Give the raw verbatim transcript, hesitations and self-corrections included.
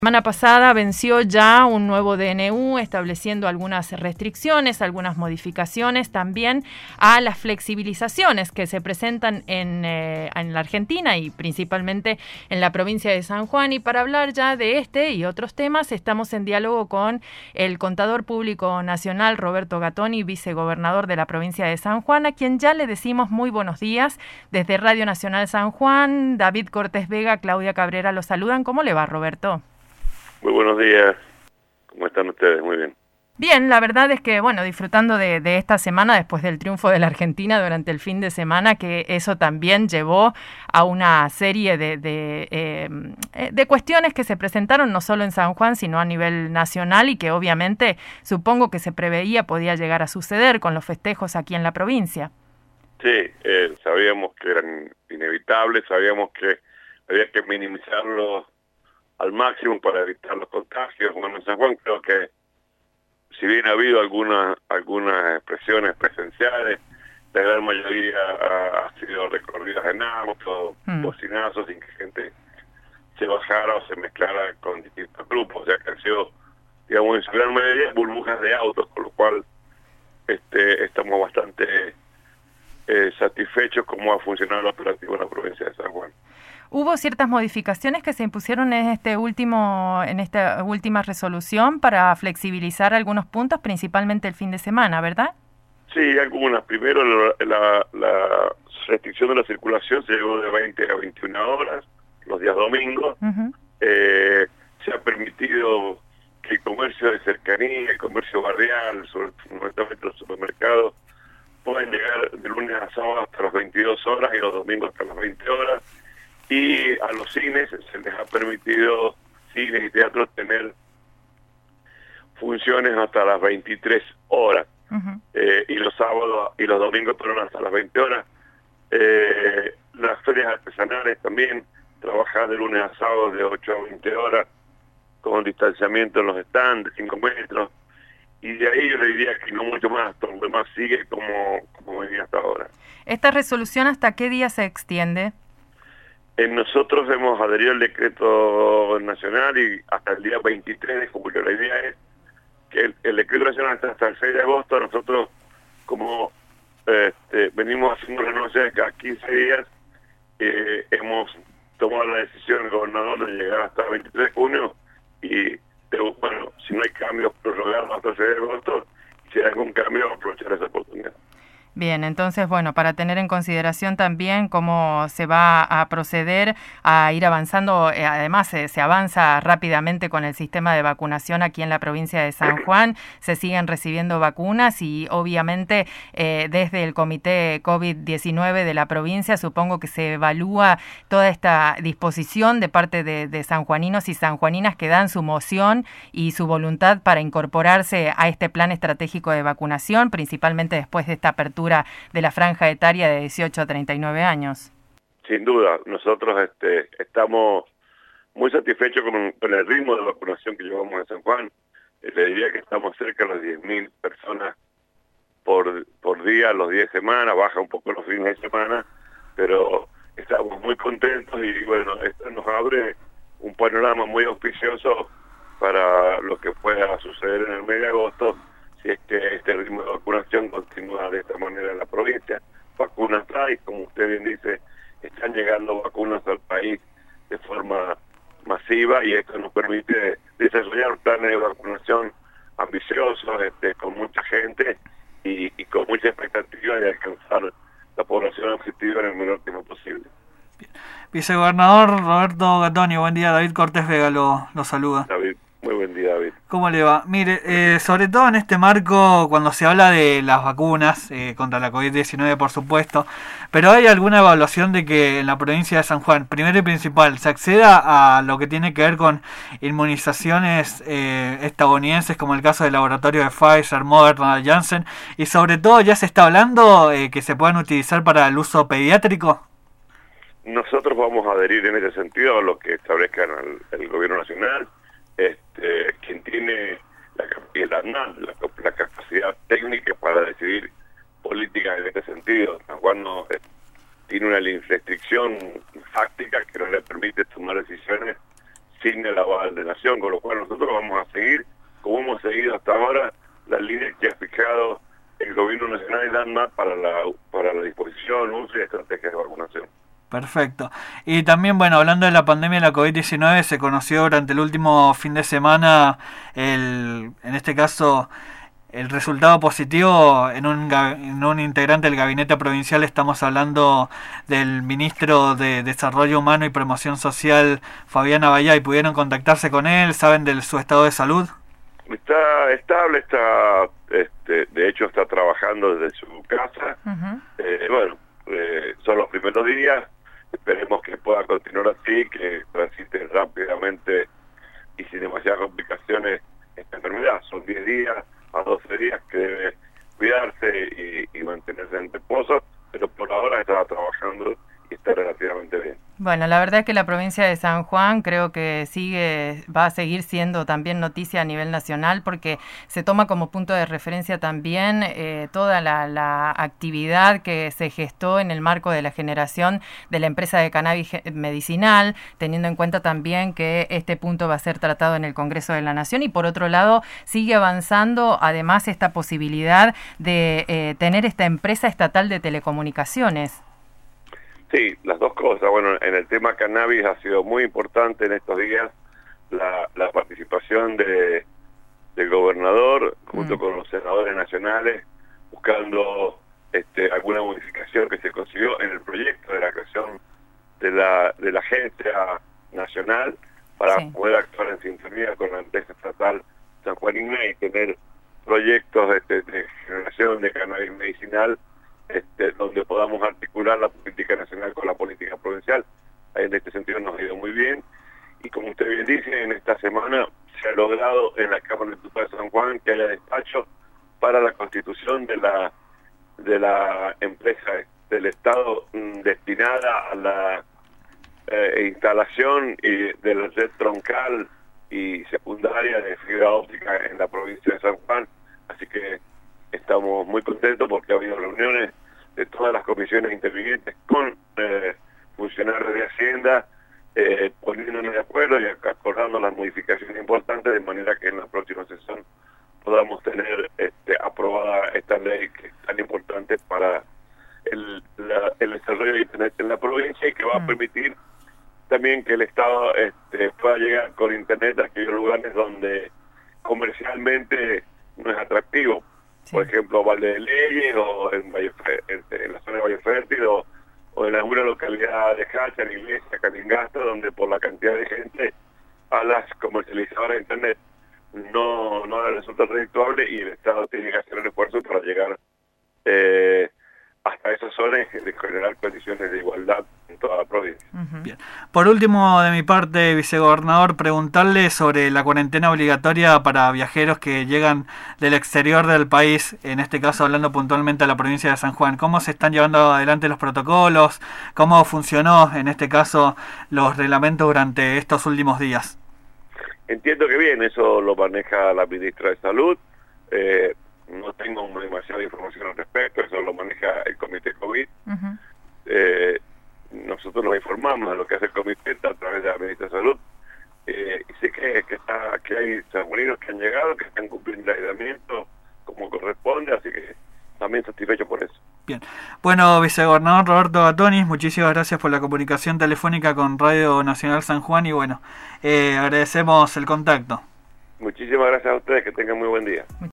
La semana pasada venció ya un nuevo D N U estableciendo algunas restricciones, algunas modificaciones también a las flexibilizaciones que se presentan en, eh, en la Argentina y principalmente en la provincia de San Juan. Y para hablar ya de este y otros temas, estamos en diálogo con el Contador Público Nacional, Roberto Gattoni, vicegobernador de la provincia de San Juan, a quien ya le decimos muy buenos días desde Radio Nacional San Juan. David Cortés Vega, Claudia Cabrera los saludan. ¿Cómo le va, Roberto? Muy buenos días, ¿cómo están ustedes? Muy bien. Bien, la verdad es que, bueno, disfrutando de, de esta semana después del triunfo de la Argentina durante el fin de semana, que eso también llevó a una serie de, de, eh, de cuestiones que se presentaron no solo en San Juan, sino a nivel nacional y que obviamente supongo que se preveía podía llegar a suceder con los festejos aquí en la provincia. Sí, eh, sabíamos que eran inevitables, sabíamos que había que minimizarlos al máximo para evitar los contagios. Bueno, en San Juan creo que si bien ha habido algunas algunas expresiones presenciales, la gran mayoría ha, ha sido recorridas en auto, mm. bocinazos, sin que gente se bajara o se mezclara con distintos grupos, o sea que han sido, digamos, en su gran mayoría burbujas de autos, con lo cual este estamos bastante eh, satisfechos cómo ha funcionado el operativo en la provincia de San Juan. Hubo ciertas modificaciones que se impusieron en este último, en esta última resolución para flexibilizar algunos puntos, principalmente el fin de semana, ¿verdad? Sí, algunas. Primero, la, la, la restricción de la circulación se llegó de veinte a veintiuna horas, los días domingos. Uh-huh. eh, se ha permitido que el comercio de cercanía, el comercio barrial, sobre fundamentalmente los supermercados, puedan llegar de lunes a sábado hasta las veintidós horas y los domingos hasta las veinte horas. Y a los cines se les ha permitido, cines y teatros, tener funciones hasta las veintitrés horas. Uh-huh. eh, y los sábados y los domingos fueron hasta las veinte horas. Eh, las ferias artesanales también trabajan de lunes a sábado de ocho a veinte horas, con distanciamiento en los stands de cinco metros. Y de ahí yo le diría que no mucho más, todo lo demás sigue como, como venía hasta ahora. ¿Esta resolución hasta qué día se extiende? Nosotros hemos adherido al decreto nacional y hasta el día veintitrés de julio. La idea es que el, el decreto nacional está hasta el seis de agosto. Nosotros, como este, venimos haciendo renovaciones cada quince días, eh, hemos tomado la decisión del gobernador de llegar hasta el veintitrés de junio y, de, bueno, si no hay cambios, prorrogarlo hasta el seis de agosto. Si hay algún cambio, aprovechar esa oportunidad. Bien, entonces, bueno, para tener en consideración también cómo se va a proceder a ir avanzando, eh, además eh, se avanza rápidamente con el sistema de vacunación aquí en la provincia de San Juan, se siguen recibiendo vacunas y obviamente eh, desde el Comité COVID diecinueve de la provincia supongo que se evalúa toda esta disposición de parte de, de sanjuaninos y sanjuaninas que dan su moción y su voluntad para incorporarse a este plan estratégico de vacunación, principalmente después de esta apertura de la franja etaria de dieciocho a treinta y nueve años. Sin duda, nosotros este, estamos muy satisfechos con, con el ritmo de vacunación que llevamos en San Juan. Eh, le diría que estamos cerca de las diez mil personas por, por día, los diez semanas, baja un poco los fines de semana, pero estamos muy contentos y bueno, esto nos abre un panorama muy auspicioso para lo que pueda suceder en el mes de agosto, si es que este ritmo de vacunación continúa de esta manera en la provincia. Vacunas hay, como usted bien dice, están llegando vacunas al país de forma masiva y esto nos permite desarrollar planes de vacunación ambiciosos, este, con mucha gente y, y con mucha expectativa de alcanzar la población objetiva en el menor tiempo posible. Vicegobernador Roberto Gattoni, buen día. David Cortés Vega lo, lo saluda. David. Muy buen día, David. ¿Cómo le va? Mire, eh, sobre todo en este marco, cuando se habla de las vacunas, eh, contra la COVID diecinueve, por supuesto, pero ¿hay alguna evaluación de que en la provincia de San Juan, primero y principal, se acceda a lo que tiene que ver con inmunizaciones eh, estadounidenses, como el caso del laboratorio de Pfizer, Moderna, Janssen, y sobre todo ya se está hablando eh, que se puedan utilizar para el uso pediátrico? Nosotros vamos a adherir en ese sentido a lo que establezca el, el gobierno nacional. Este, quien tiene la, la, la, la capacidad técnica para decidir políticas en este sentido. San Juan no, eh, tiene una restricción fáctica que no le permite tomar decisiones sin el aval de Nación. con lo cual nosotros vamos a seguir, como hemos seguido hasta ahora, las líneas que ha fijado el Gobierno Nacional y ANMAT para la, para la disposición, uso y estrategia de vacunación. Perfecto. Y también, bueno, hablando de la pandemia de la COVID diecinueve, se conoció durante el último fin de semana, el, en este caso, el resultado positivo en un, en un integrante del gabinete provincial. Estamos hablando del ministro de Desarrollo Humano y Promoción Social, Fabián Abayá, y pudieron contactarse con él. ¿Saben de su estado de salud? Está estable, está, este, de hecho está trabajando desde su casa. Uh-huh. eh, bueno, eh, son los primeros días. Esperemos que pueda continuar así, que transite rápidamente y sin demasiadas complicaciones esta enfermedad. Son diez días a doce días que debe cuidarse y, y mantenerse en reposo, pero por ahora está trabajando y está relativamente bien. Bueno, la verdad es que la provincia de San Juan creo que sigue, va a seguir siendo también noticia a nivel nacional, porque se toma como punto de referencia también eh, toda la, la actividad que se gestó en el marco de la generación de la empresa de cannabis medicinal, teniendo en cuenta también que este punto va a ser tratado en el Congreso de la Nación, y por otro lado sigue avanzando además esta posibilidad de eh, tener esta empresa estatal de telecomunicaciones. Sí, las dos cosas. Bueno, en el tema cannabis ha sido muy importante en estos días la, la participación de, del gobernador junto mm. con los senadores nacionales, buscando este, alguna modificación que se consiguió en el proyecto de la creación de la, de la agencia nacional para sí. poder actuar en sintonía con la empresa estatal San Juan Ignay y tener proyectos este, de generación de cannabis medicinal Este, donde podamos articular la política nacional con la política provincial. En este sentido nos ha ido muy bien, y como usted bien dice, en esta semana se ha logrado en la Cámara de Diputados de San Juan que haya despacho para la constitución de la de la empresa del Estado mmm, destinada a la eh, instalación y de la red troncal y secundaria de fibra óptica en la provincia de San Juan. Así que estamos muy contentos porque ha habido reuniones de todas las comisiones intervinientes con eh, funcionarios de Hacienda, eh, poniéndonos de acuerdo y acordando las modificaciones importantes, de manera que en la próxima sesión podamos tener este, aprobada esta ley que es tan importante para el, la, el desarrollo de Internet en la provincia, y que va a permitir también que el Estado este, pueda llegar con Internet a aquellos lugares donde comercialmente no es atractivo. Sí. Por ejemplo, Valle de Leyes, o en, Valle, en, en la zona de Valle Fértil, o, o en alguna localidad de Hacha, en Iglesia, Caningasta, donde por la cantidad de gente a las comercializadoras de Internet no, no les resulta redituable, y el Estado tiene que hacer el esfuerzo para llegar eh, hasta esas zonas de generar condiciones de igualdad en toda la provincia. Uh-huh. Bien. Por último, de mi parte, vicegobernador, preguntarle sobre la cuarentena obligatoria para viajeros que llegan del exterior del país, en este caso hablando puntualmente a la provincia de San Juan. ¿Cómo se están llevando adelante los protocolos? ¿Cómo funcionó, en este caso, los reglamentos durante estos últimos días? Entiendo que bien, eso lo maneja la ministra de Salud. Eh, no tengo demasiada información al respecto, eso lo maneja el Comité COVID. Uh-huh. Eh, nosotros nos informamos de lo que hace el comité a través de la ministra de Salud, eh, y sé que, que, está, que hay sanjuaninos que han llegado, que están cumpliendo el aislamiento como corresponde, así que también satisfecho por eso. Bien. Bueno, vicegobernador Roberto Gatonis, muchísimas gracias por la comunicación telefónica con Radio Nacional San Juan, y bueno, eh, agradecemos el contacto. Muchísimas gracias a ustedes, que tengan muy buen día.